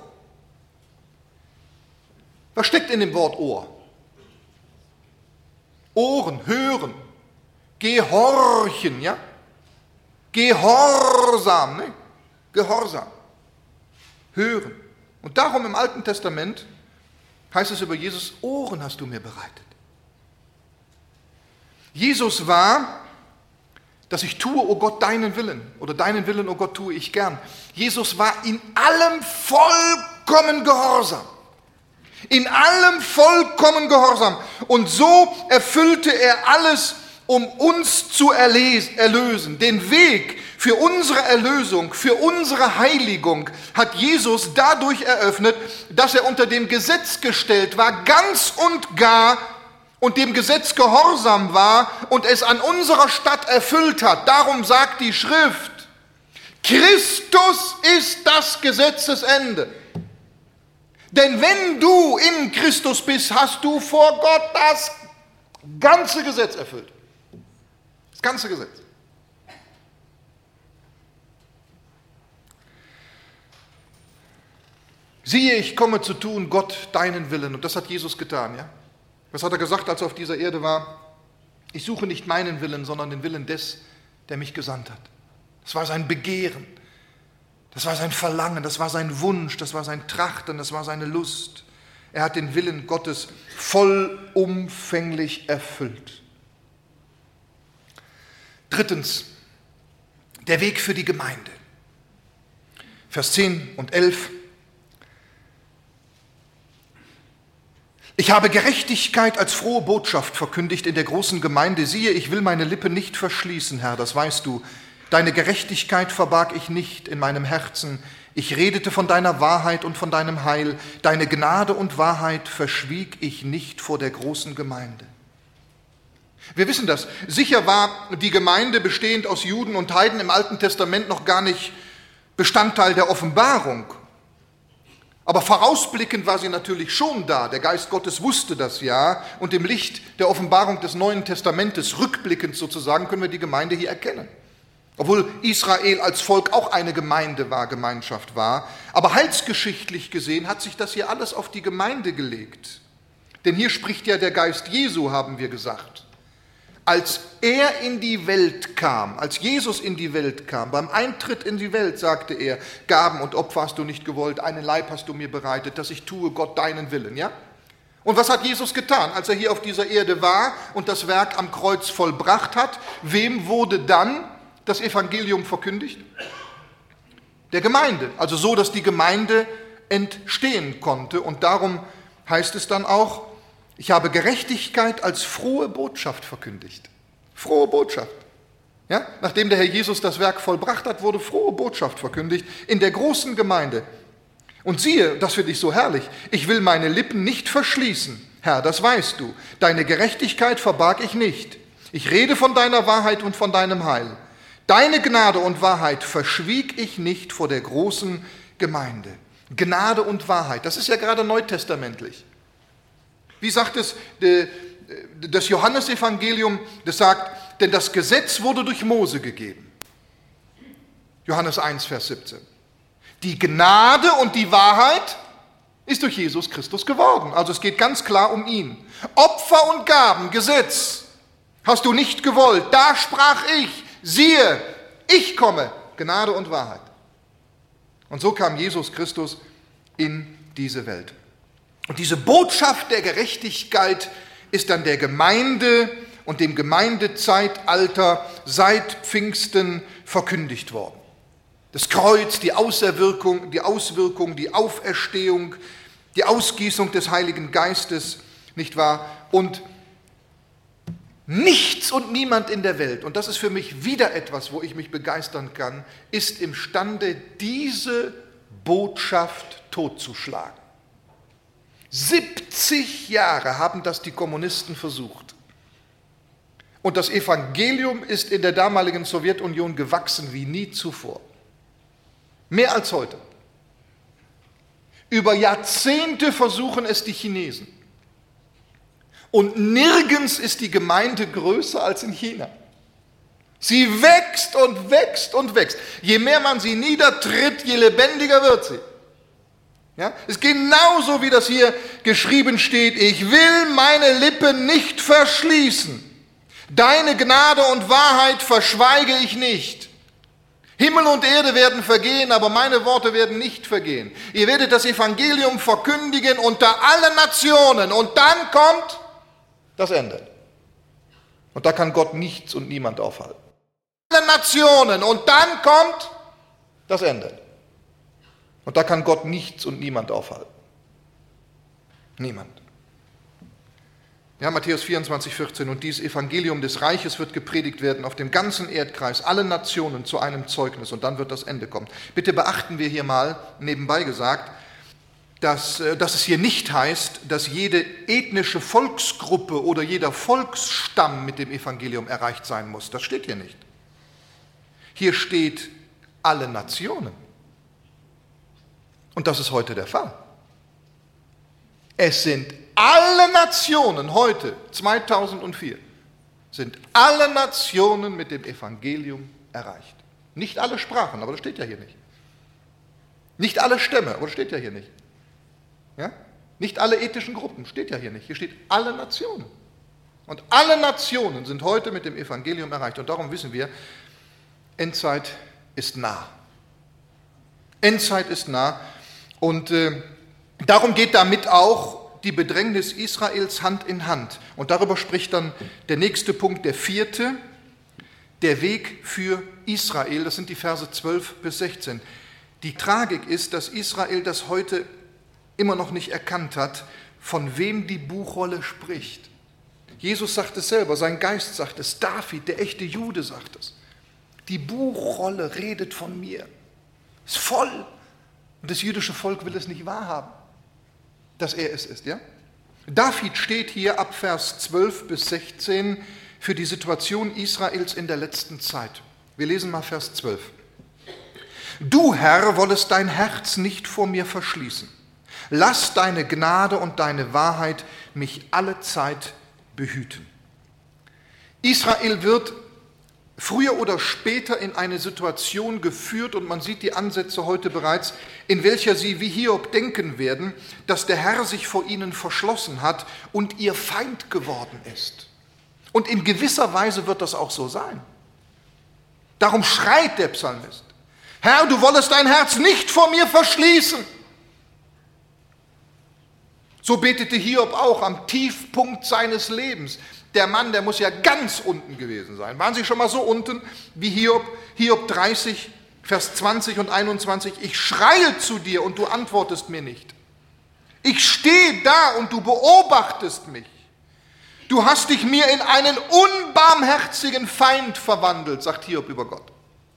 was steckt in dem Wort Ohr? Ohren, hören, gehorchen, ja? Gehorsam, ne? Gehorsam. Hören. Und darum im Alten Testament heißt es über Jesus, Ohren hast du mir bereitet. Jesus war, dass ich tue, o Gott, deinen Willen, oder deinen Willen, o Gott, tue ich gern. Jesus war in allem vollkommen gehorsam. In allem vollkommen gehorsam. Und so erfüllte er alles, um uns zu erlösen. Den Weg für unsere Erlösung, für unsere Heiligung hat Jesus dadurch eröffnet, dass er unter dem Gesetz gestellt war, ganz und gar, und dem Gesetz gehorsam war und es an unserer Stadt erfüllt hat. Darum sagt die Schrift, Christus ist das Gesetzesende. Denn wenn du in Christus bist, hast du vor Gott das ganze Gesetz erfüllt. Das ganze Gesetz. Siehe, ich komme zu tun, Gott, deinen Willen. Und das hat Jesus getan, ja? Was hat er gesagt, als er auf dieser Erde war? Ich suche nicht meinen Willen, sondern den Willen des, der mich gesandt hat. Das war sein Begehren. Das war sein Verlangen, das war sein Wunsch, das war sein Trachten, das war seine Lust. Er hat den Willen Gottes vollumfänglich erfüllt. Drittens, der Weg für die Gemeinde. Vers zehn und elf. Ich habe Gerechtigkeit als frohe Botschaft verkündigt in der großen Gemeinde. Siehe, ich will meine Lippe nicht verschließen, Herr, das weißt du. Deine Gerechtigkeit verbarg ich nicht in meinem Herzen. Ich redete von deiner Wahrheit und von deinem Heil. Deine Gnade und Wahrheit verschwieg ich nicht vor der großen Gemeinde. Wir wissen das. Sicher war die Gemeinde bestehend aus Juden und Heiden im Alten Testament noch gar nicht Bestandteil der Offenbarung. Aber vorausblickend war sie natürlich schon da. Der Geist Gottes wusste das ja. Und im Licht der Offenbarung des Neuen Testamentes, rückblickend sozusagen, können wir die Gemeinde hier erkennen. Obwohl Israel als Volk auch eine Gemeinde war, Gemeinschaft war. Aber heilsgeschichtlich gesehen hat sich das hier alles auf die Gemeinde gelegt. Denn hier spricht ja der Geist Jesu, haben wir gesagt. Als er in die Welt kam, als Jesus in die Welt kam, beim Eintritt in die Welt sagte er, Gaben und Opfer hast du nicht gewollt, einen Leib hast du mir bereitet, dass ich tue, Gott, deinen Willen. Ja? Und was hat Jesus getan, als er hier auf dieser Erde war und das Werk am Kreuz vollbracht hat? Wem wurde dann das Evangelium verkündigt? Der Gemeinde, also so, dass die Gemeinde entstehen konnte. Und darum heißt es dann auch, ich habe Gerechtigkeit als frohe Botschaft verkündigt. Frohe Botschaft. Ja? Nachdem der Herr Jesus das Werk vollbracht hat, wurde frohe Botschaft verkündigt in der großen Gemeinde. Und siehe, das finde ich so herrlich, ich will meine Lippen nicht verschließen. Herr, das weißt du. Deine Gerechtigkeit verbarg ich nicht. Ich rede von deiner Wahrheit und von deinem Heil. Deine Gnade und Wahrheit verschwieg ich nicht vor der großen Gemeinde. Gnade und Wahrheit, das ist ja gerade neutestamentlich. Wie sagt es das Johannesevangelium? Das sagt, denn das Gesetz wurde durch Mose gegeben. Johannes eins, Vers siebzehn. Die Gnade und die Wahrheit ist durch Jesus Christus geworden. Also es geht ganz klar um ihn. Opfer und Gaben, Gesetz, hast du nicht gewollt. Da sprach ich, siehe, ich komme, Gnade und Wahrheit. Und so kam Jesus Christus in diese Welt. Und diese Botschaft der Gerechtigkeit ist dann der Gemeinde und dem Gemeindezeitalter seit Pfingsten verkündigt worden. Das Kreuz, die Auserwirkung, die Auswirkung, die Auferstehung, die Ausgießung des Heiligen Geistes, nicht wahr? Und nichts und niemand in der Welt, und das ist für mich wieder etwas, wo ich mich begeistern kann, ist imstande, diese Botschaft totzuschlagen. siebzig Jahre haben das die Kommunisten versucht. Und das Evangelium ist in der damaligen Sowjetunion gewachsen wie nie zuvor. Mehr als heute. Über Jahrzehnte versuchen es die Chinesen. Und nirgends ist die Gemeinde größer als in China. Sie wächst und wächst und wächst. Je mehr man sie niedertritt, je lebendiger wird sie. Ja? Es ist genauso, wie das hier geschrieben steht, ich will meine Lippen nicht verschließen. Deine Gnade und Wahrheit verschweige ich nicht. Himmel und Erde werden vergehen, aber meine Worte werden nicht vergehen. Ihr werdet das Evangelium verkündigen unter allen Nationen und dann kommt das Ende. Und da kann Gott nichts und niemand aufhalten. Alle Nationen und dann kommt das Ende. Und da kann Gott nichts und niemand aufhalten. Niemand. Ja, Matthäus vierundzwanzig, vierzehn. Und dieses Evangelium des Reiches wird gepredigt werden auf dem ganzen Erdkreis, alle Nationen zu einem Zeugnis. Und dann wird das Ende kommen. Bitte beachten wir hier mal, nebenbei gesagt, dass, dass es hier nicht heißt, dass jede ethnische Volksgruppe oder jeder Volksstamm mit dem Evangelium erreicht sein muss. Das steht hier nicht. Hier steht alle Nationen. Und das ist heute der Fall. Es sind alle Nationen heute, zweitausendvier, sind alle Nationen mit dem Evangelium erreicht. Nicht alle Sprachen, aber das steht ja hier nicht. Nicht alle Stämme, aber das steht ja hier nicht. Ja? Nicht alle ethnischen Gruppen, steht ja hier nicht. Hier steht alle Nationen. Und alle Nationen sind heute mit dem Evangelium erreicht. Und darum wissen wir, Endzeit ist nah. Endzeit ist nah. Und äh, darum geht damit auch die Bedrängnis Israels Hand in Hand. Und darüber spricht dann der nächste Punkt, der vierte, der Weg für Israel. Das sind die Verse zwölf bis sechzehn. Die Tragik ist, dass Israel das heute immer noch nicht erkannt hat, von wem die Buchrolle spricht. Jesus sagt es selber, sein Geist sagt es, David, der echte Jude, sagt es. Die Buchrolle redet von mir. Ist voll. Und das jüdische Volk will es nicht wahrhaben, dass er es ist. Ja? David steht hier ab Vers zwölf bis sechzehn für die Situation Israels in der letzten Zeit. Wir lesen mal Vers zwölf. Du, Herr, wollest dein Herz nicht vor mir verschließen. Lass deine Gnade und deine Wahrheit mich alle Zeit behüten. Israel wird früher oder später in eine Situation geführt, und man sieht die Ansätze heute bereits, in welcher sie wie Hiob denken werden, dass der Herr sich vor ihnen verschlossen hat und ihr Feind geworden ist. Und in gewisser Weise wird das auch so sein. Darum schreit der Psalmist: Herr, du wollest dein Herz nicht vor mir verschließen. So betete Hiob auch am Tiefpunkt seines Lebens. Der Mann, der muss ja ganz unten gewesen sein. Waren Sie schon mal so unten wie Hiob? Hiob dreißig, Vers zwanzig und einundzwanzig. Ich schreie zu dir und du antwortest mir nicht. Ich stehe da und du beobachtest mich. Du hast dich mir in einen unbarmherzigen Feind verwandelt, sagt Hiob über Gott.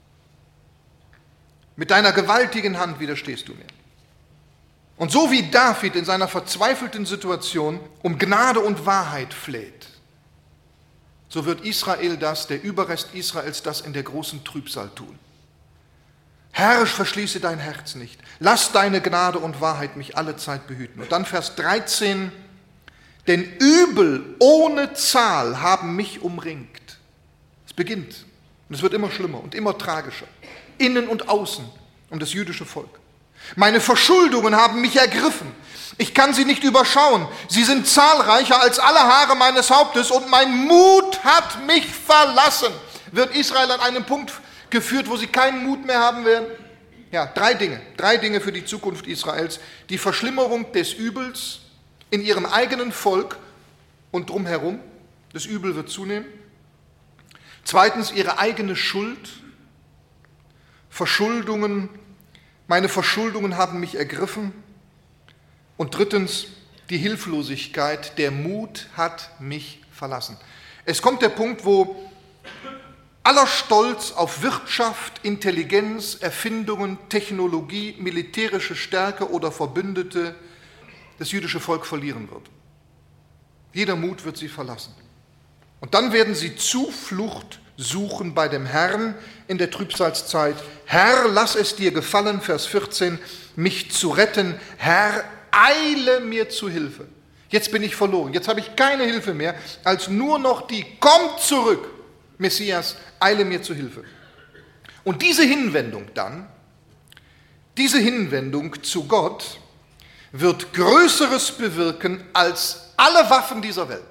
Mit deiner gewaltigen Hand widerstehst du mir. Und so wie David in seiner verzweifelten Situation um Gnade und Wahrheit fleht, so wird Israel das, der Überrest Israels, das in der großen Trübsal tun. Herr, verschließe dein Herz nicht. Lass deine Gnade und Wahrheit mich alle Zeit behüten. Und dann Vers dreizehn. Denn Übel ohne Zahl haben mich umringt. Es beginnt und es wird immer schlimmer und immer tragischer. Innen und außen um das jüdische Volk. Meine Verschuldungen haben mich ergriffen. Ich kann sie nicht überschauen. Sie sind zahlreicher als alle Haare meines Hauptes und mein Mut hat mich verlassen. Wird Israel an einen Punkt geführt, wo sie keinen Mut mehr haben werden? Ja, drei Dinge. Drei Dinge für die Zukunft Israels. Die Verschlimmerung des Übels in ihrem eigenen Volk und drumherum. Das Übel wird zunehmen. Zweitens ihre eigene Schuld. Verschuldungen. Meine Verschuldungen haben mich ergriffen. Und drittens, die Hilflosigkeit, der Mut hat mich verlassen. Es kommt der Punkt, wo aller Stolz auf Wirtschaft, Intelligenz, Erfindungen, Technologie, militärische Stärke oder Verbündete das jüdische Volk verlieren wird. Jeder Mut wird sie verlassen. Und dann werden sie Zuflucht suchen bei dem Herrn in der Trübsalzeit. Herr, lass es dir gefallen, Vers vierzehn, mich zu retten. Herr, eile mir zu Hilfe. Jetzt bin ich verloren. Jetzt habe ich keine Hilfe mehr, als nur noch die, komm zurück, Messias, eile mir zu Hilfe. Und diese Hinwendung dann, diese Hinwendung zu Gott wird Größeres bewirken als alle Waffen dieser Welt.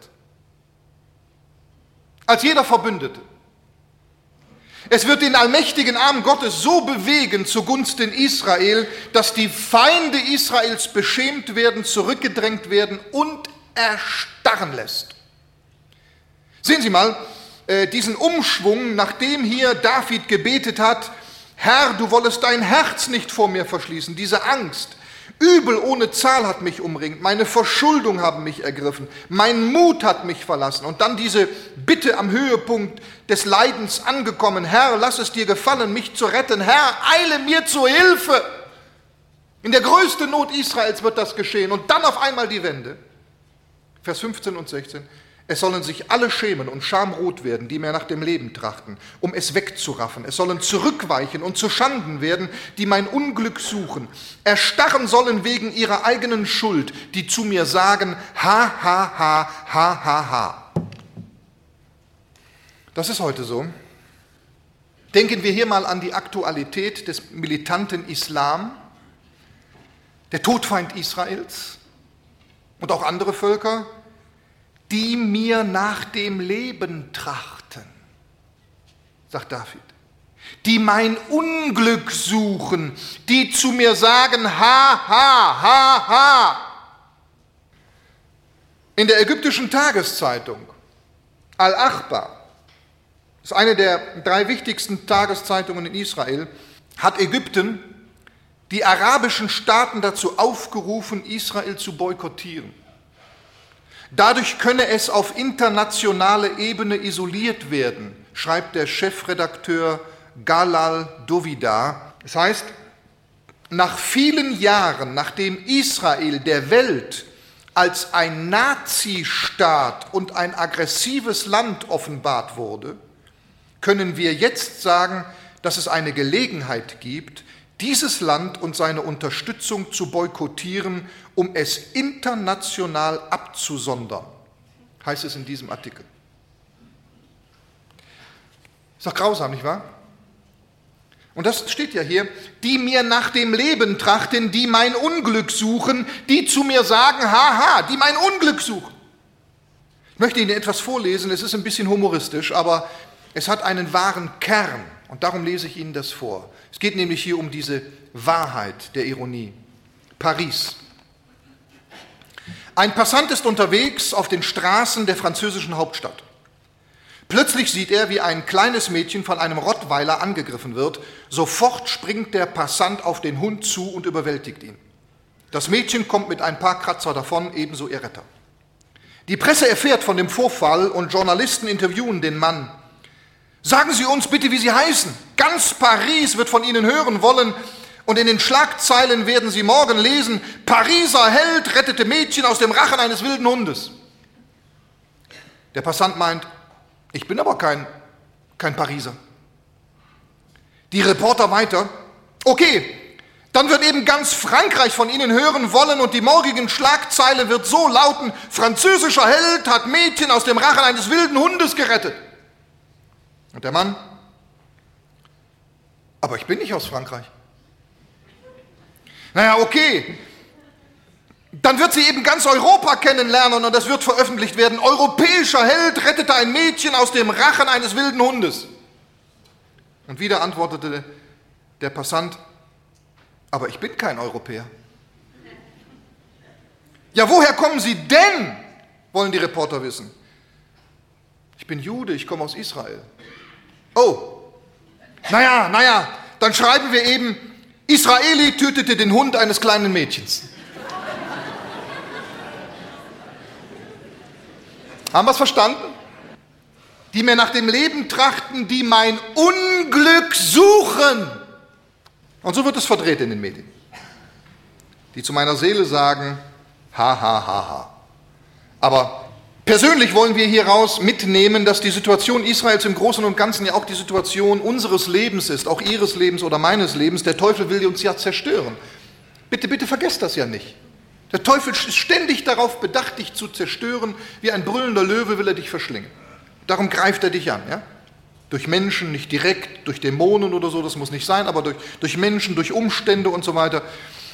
Als jeder Verbündete. Es wird den allmächtigen Arm Gottes so bewegen zugunsten Israel, dass die Feinde Israels beschämt werden, zurückgedrängt werden und erstarren lässt. Sehen Sie mal äh, diesen Umschwung, nachdem hier David gebetet hat, Herr, du wollest dein Herz nicht vor mir verschließen, diese Angst. Übel ohne Zahl hat mich umringt, meine Verschuldung haben mich ergriffen, mein Mut hat mich verlassen. Und dann diese Bitte am Höhepunkt des Leidens angekommen, Herr, lass es dir gefallen, mich zu retten, Herr, eile mir zur Hilfe. In der größten Not Israels wird das geschehen. Und dann auf einmal die Wende. Vers fünfzehn und sechzehn. Es sollen sich alle schämen und schamrot werden, die mehr nach dem Leben trachten, um es wegzuraffen. Es sollen zurückweichen und zu Schanden werden, die mein Unglück suchen. Erstarren sollen wegen ihrer eigenen Schuld, die zu mir sagen, ha, ha, ha, ha, ha, ha. Das ist heute so. Denken wir hier mal an die Aktualität des militanten Islam, der Todfeind Israels und auch andere Völker, die mir nach dem Leben trachten, sagt David, die mein Unglück suchen, die zu mir sagen, ha, ha, ha, ha. In der ägyptischen Tageszeitung Al-Akhbar, das ist eine der drei wichtigsten Tageszeitungen in Israel, hat Ägypten die arabischen Staaten dazu aufgerufen, Israel zu boykottieren. Dadurch könne es auf internationaler Ebene isoliert werden, schreibt der Chefredakteur Galal Dovida. Das heißt, nach vielen Jahren, nachdem Israel der Welt als ein Nazistaat und ein aggressives Land offenbart wurde, können wir jetzt sagen, dass es eine Gelegenheit gibt, dieses Land und seine Unterstützung zu boykottieren, um es international abzusondern, heißt es in diesem Artikel. Ist doch grausam, nicht wahr? Und das steht ja hier, die mir nach dem Leben trachten, die mein Unglück suchen, die zu mir sagen, haha, die mein Unglück suchen. Ich möchte Ihnen etwas vorlesen, es ist ein bisschen humoristisch, aber es hat einen wahren Kern und darum lese ich Ihnen das vor. Es geht nämlich hier um diese Wahrheit der Ironie. Paris. Ein Passant ist unterwegs auf den Straßen der französischen Hauptstadt. Plötzlich sieht er, wie ein kleines Mädchen von einem Rottweiler angegriffen wird. Sofort springt der Passant auf den Hund zu und überwältigt ihn. Das Mädchen kommt mit ein paar Kratzer davon, ebenso ihr Retter. Die Presse erfährt von dem Vorfall und Journalisten interviewen den Mann. Sagen Sie uns bitte, wie Sie heißen. Ganz Paris wird von Ihnen hören wollen und in den Schlagzeilen werden Sie morgen lesen, Pariser Held rettete Mädchen aus dem Rachen eines wilden Hundes. Der Passant meint, ich bin aber kein, kein Pariser. Die Reporter weiter, okay, dann wird eben ganz Frankreich von Ihnen hören wollen und die morgigen Schlagzeile wird so lauten, französischer Held hat Mädchen aus dem Rachen eines wilden Hundes gerettet. Und der Mann, aber ich bin nicht aus Frankreich. Naja, okay, dann wird sie eben ganz Europa kennenlernen und das wird veröffentlicht werden. Europäischer Held rettete ein Mädchen aus dem Rachen eines wilden Hundes. Und wieder antwortete der Passant, aber ich bin kein Europäer. Ja, woher kommen Sie denn, wollen die Reporter wissen. Ich bin Jude, ich komme aus Israel. Oh, naja, naja, dann schreiben wir eben, Israeli tötete den Hund eines kleinen Mädchens. Haben wir es verstanden? Die mir nach dem Leben trachten, die mein Unglück suchen. Und so wird es verdreht in den Medien. Die zu meiner Seele sagen, ha, ha, ha, ha. Aber persönlich wollen wir hieraus mitnehmen, dass die Situation Israels im Großen und Ganzen ja auch die Situation unseres Lebens ist, auch Ihres Lebens oder meines Lebens. Der Teufel will uns ja zerstören. Bitte, bitte vergesst das ja nicht. Der Teufel ist ständig darauf bedacht, dich zu zerstören. Wie ein brüllender Löwe will er dich verschlingen. Darum greift er dich an. Ja? Durch Menschen, nicht direkt, durch Dämonen oder so, das muss nicht sein, aber durch, durch Menschen, durch Umstände und so weiter.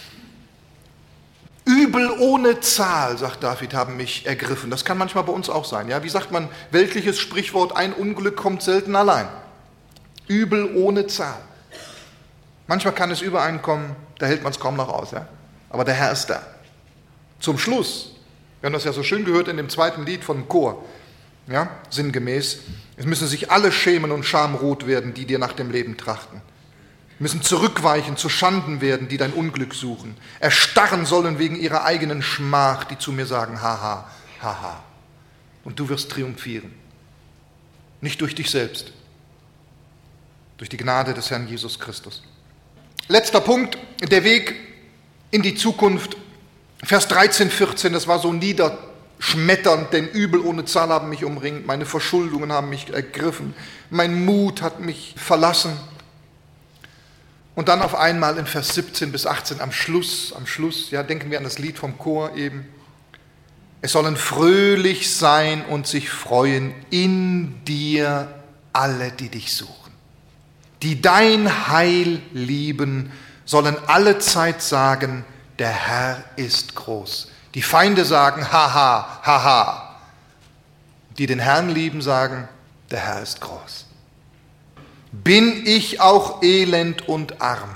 Übel ohne Zahl, sagt David, haben mich ergriffen. Das kann manchmal bei uns auch sein. Ja? Wie sagt man, weltliches Sprichwort, ein Unglück kommt selten allein. Übel ohne Zahl. Manchmal kann es übereinkommen, da hält man es kaum noch aus. Ja? Aber der Herr ist da. Zum Schluss, wir haben das ja so schön gehört in dem zweiten Lied von Chor, ja, sinngemäß, es müssen sich alle schämen und schamrot werden, die dir nach dem Leben trachten. Müssen zurückweichen, zu Schanden werden, die dein Unglück suchen. Erstarren sollen wegen ihrer eigenen Schmach, die zu mir sagen, haha, haha. Und du wirst triumphieren. Nicht durch dich selbst, durch die Gnade des Herrn Jesus Christus. Letzter Punkt, der Weg in die Zukunft. Vers dreizehn, vierzehn, das war so niederschmetternd, denn Übel ohne Zahl haben mich umringt, meine Verschuldungen haben mich ergriffen, mein Mut hat mich verlassen. Und dann auf einmal in Vers siebzehn bis achtzehn am Schluss, am Schluss, ja, denken wir an das Lied vom Chor eben. Es sollen fröhlich sein und sich freuen in dir alle, die dich suchen. Die dein Heil lieben, sollen allezeit sagen, der Herr ist groß. Die Feinde sagen, haha, haha. Die den Herrn lieben, sagen, der Herr ist groß. Bin ich auch elend und arm?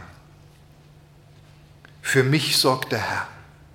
Für mich sorgt der Herr.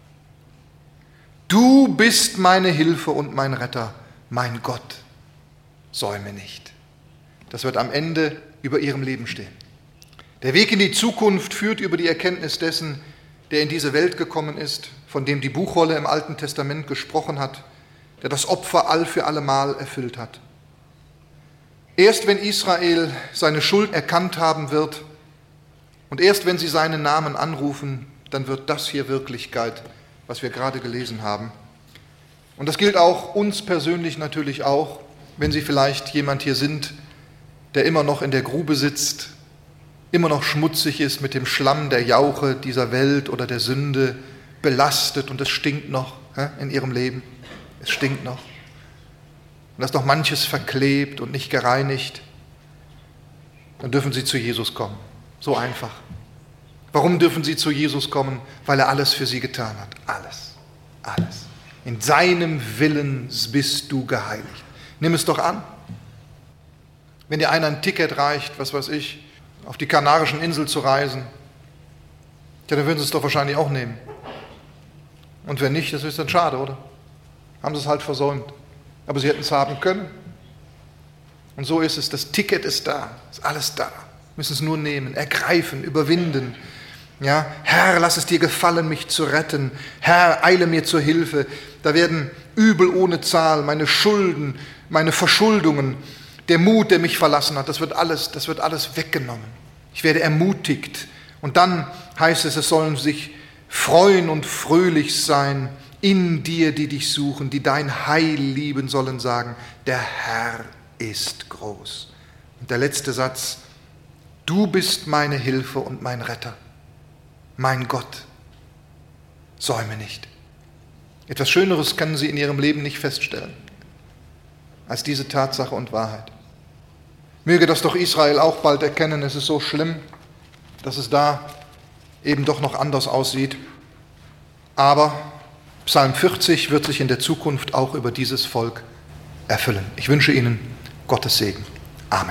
Du bist meine Hilfe und mein Retter, mein Gott, säume nicht. Das wird am Ende über ihrem Leben stehen. Der Weg in die Zukunft führt über die Erkenntnis dessen, der in diese Welt gekommen ist, von dem die Buchrolle im Alten Testament gesprochen hat, der das Opfer all für allemal erfüllt hat. Erst wenn Israel seine Schuld erkannt haben wird und erst wenn sie seinen Namen anrufen, dann wird das hier Wirklichkeit, was wir gerade gelesen haben. Und das gilt auch uns persönlich natürlich auch, wenn Sie vielleicht jemand hier sind, der immer noch in der Grube sitzt, immer noch schmutzig ist, mit dem Schlamm der Jauche dieser Welt oder der Sünde belastet und es stinkt noch in ihrem Leben. Es stinkt noch. Und da ist noch manches verklebt und nicht gereinigt. Dann dürfen sie zu Jesus kommen. So einfach. Warum dürfen sie zu Jesus kommen? Weil er alles für sie getan hat. Alles. Alles. In seinem Willen bist du geheiligt. Nimm es doch an. Wenn dir einer ein Ticket reicht, was weiß ich, auf die Kanarischen Inseln zu reisen, ja, dann würden sie es doch wahrscheinlich auch nehmen. Und wenn nicht, das ist dann schade, oder? Haben sie es halt versäumt. Aber sie hätten es haben können. Und so ist es, das Ticket ist da, ist alles da. Wir müssen es nur nehmen, ergreifen, überwinden. Ja, Herr, lass es dir gefallen, mich zu retten. Herr, eile mir zur Hilfe. Da werden Übel ohne Zahl, meine Schulden, meine Verschuldungen, der Mut, der mich verlassen hat, das wird alles, das wird alles weggenommen. Ich werde ermutigt. Und dann heißt es, es sollen sich freuen und fröhlich sein in dir, die dich suchen, die dein Heil lieben, sollen sagen, der Herr ist groß. Und der letzte Satz, du bist meine Hilfe und mein Retter. Mein Gott, säume nicht. Etwas Schöneres können Sie in Ihrem Leben nicht feststellen, als diese Tatsache und Wahrheit. Möge das doch Israel auch bald erkennen, es ist so schlimm, dass es da eben doch noch anders aussieht. Aber Psalm vierzig wird sich in der Zukunft auch über dieses Volk erfüllen. Ich wünsche Ihnen Gottes Segen. Amen.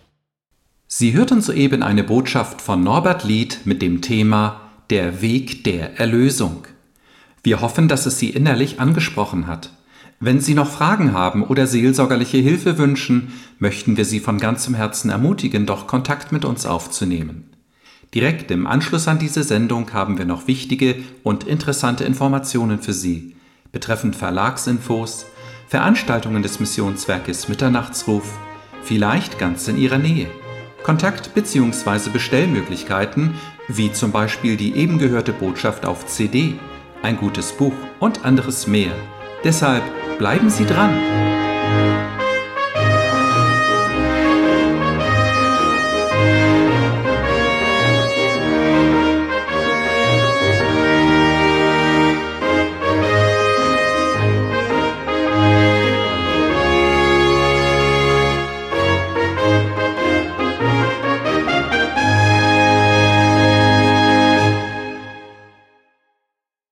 Sie hörten soeben eine Botschaft von Norbert Lied mit dem Thema Der Weg der Erlösung. Wir hoffen, dass es Sie innerlich angesprochen hat. Wenn Sie noch Fragen haben oder seelsorgerliche Hilfe wünschen, möchten wir Sie von ganzem Herzen ermutigen, doch Kontakt mit uns aufzunehmen. Direkt im Anschluss an diese Sendung haben wir noch wichtige und interessante Informationen für Sie, betreffend Verlagsinfos, Veranstaltungen des Missionswerkes Mitternachtsruf, vielleicht ganz in Ihrer Nähe, Kontakt- bzw. Bestellmöglichkeiten, wie zum Beispiel die eben gehörte Botschaft auf C D, ein gutes Buch und anderes mehr. Deshalb bleiben Sie dran!